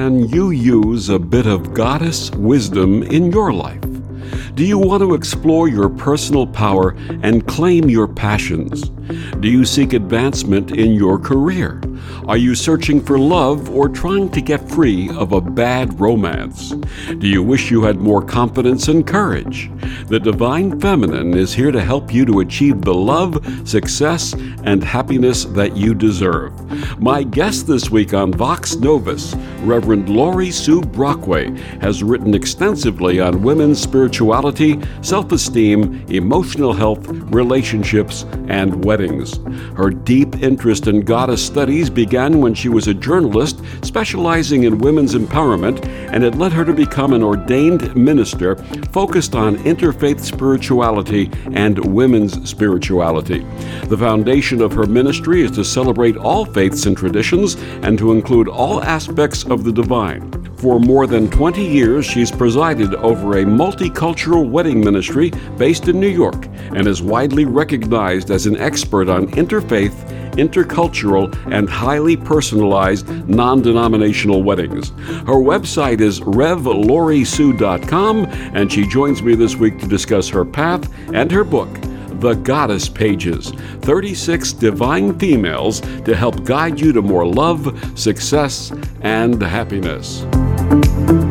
can you use a bit of goddess wisdom in your life? Do you want to explore your personal power and claim your passions? Do you seek advancement in your career? Are you searching for love or trying to get free of a bad romance? Do you wish you had more confidence and courage? The Divine Feminine is here to help you to achieve the love, success, and happiness that you deserve. My guest this week on Vox Novus, Reverend Laurie Sue Brockway, has written extensively on women's spirituality, self-esteem, emotional health, relationships, and weddings. Her deep interest in goddess studies began when she was a journalist specializing in women's empowerment, and it led her to become an ordained minister focused on interfaith spirituality and women's spirituality. The foundation of her ministry is to celebrate all faiths and traditions and to include all aspects of the divine. For more than 20 years, she's presided over a multicultural wedding ministry based in New York and is widely recognized as an expert on interfaith, intercultural, and highly personalized non-denominational weddings. Her website is revlauriesue.com, and she joins me this week to discuss her path and her book, The Goddess Pages, 36 Divine Females to help guide you to more love, success, and happiness.